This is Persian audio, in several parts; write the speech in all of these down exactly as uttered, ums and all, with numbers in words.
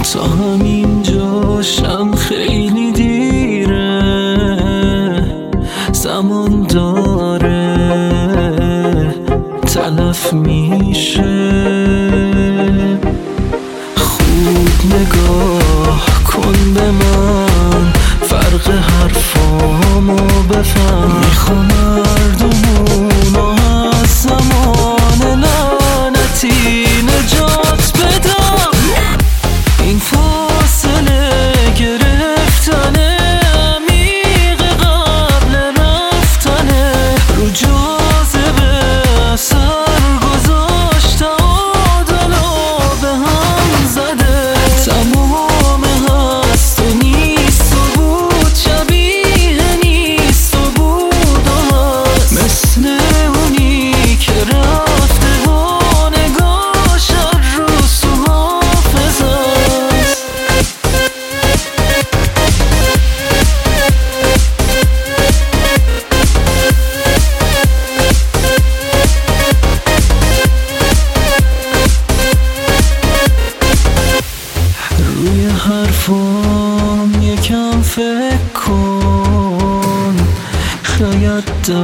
تا همین جاشم خیلی دیره، زمان داره تلف میشه. خوب نگاه کن به من، فرق حرفامو بفهم. میخوام مردمونو از زمان لعنتی نجات بدم. این فاصله گرفتنه عمیق قبل رفتنه، رو جاذبه اثر گذاشت، تعادلو به هم زده. تمام هست و نیست و بود، شبیه نیست و بود و هست، مثل اونی که رفته و نگاش هر روز تو حافظه است. روی حرفام یکم فکر کن، شاید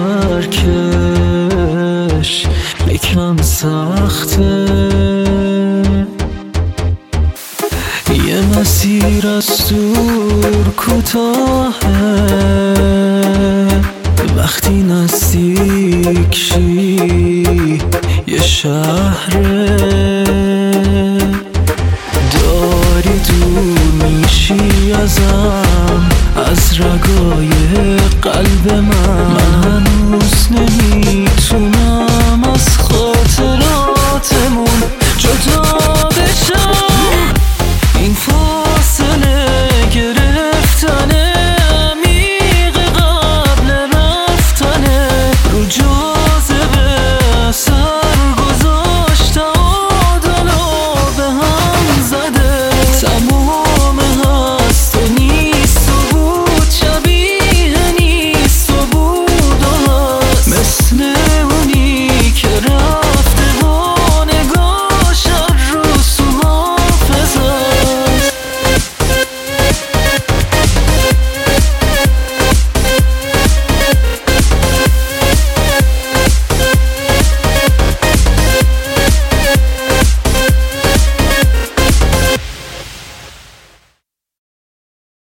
درکش یکم سخته. یه مسیر از دور کوتاهه، وقتی نزدیک شی یه شهره. داری دور میشی ازم، از رگای قلب من.